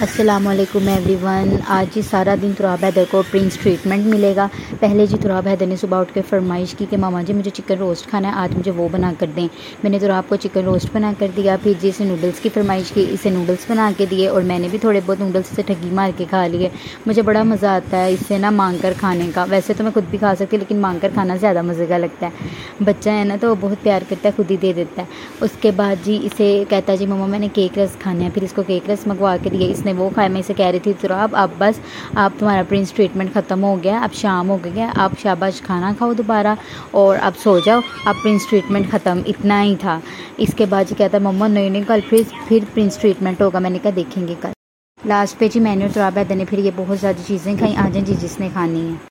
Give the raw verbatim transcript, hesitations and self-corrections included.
अस्सलामुअलैकुम एवरीवन। आज जी सारा दिन तुराब हैदर को प्रिंस ट्रीटमेंट मिलेगा। पहले जी तुराब हैदर ने सुबह उठ के फरमाइश की कि मामा जी मुझे चिकन रोस्ट खाना है, आज मुझे वो बना कर दें। मैंने तुराब को चिकन रोस्ट बना कर दिया। फिर जी इसे नूडल्स की फरमाइश की, इसे नूडल्स बना के दिए और मैंने भी थोड़े बहुत नूडल्स से ठगी मार के खा लिए। मुझे बड़ा मज़ा आता है इससे ना मांग कर खाने का। वैसे तो मैं खुद भी खा सकती लेकिन मांग कर खाना ज़्यादा मज़े का लगता है। बच्चा है ना तो बहुत प्यार करता है, खुद ही दे देता है। उसके बाद जी इसे कहता है जी मम्मा मैंने केक रस खाना है, फिर इसको केक रस मंगवा के दिए। इसने वो खाया। मैं इसे कह रही थी तुराब अब बस आप तुम्हारा प्रिंस ट्रीटमेंट ख़त्म हो गया, अब शाम हो गई है, आप शाबाश खाना खाओ दोबारा और अब सो जाओ, अब प्रिंस ट्रीटमेंट ख़त्म, इतना ही था। इसके बाद जी कहता है मम्मा नहीं नहीं कल फिर फिर प्रिंस ट्रीटमेंट होगा। मैंने कहा देखेंगे कल। लास्ट पे जी मैंने और तुराब हैदर ने फिर ये बहुत ज़्यादा चीज़ें खाई। आ जाएं जी जिसने खानी है।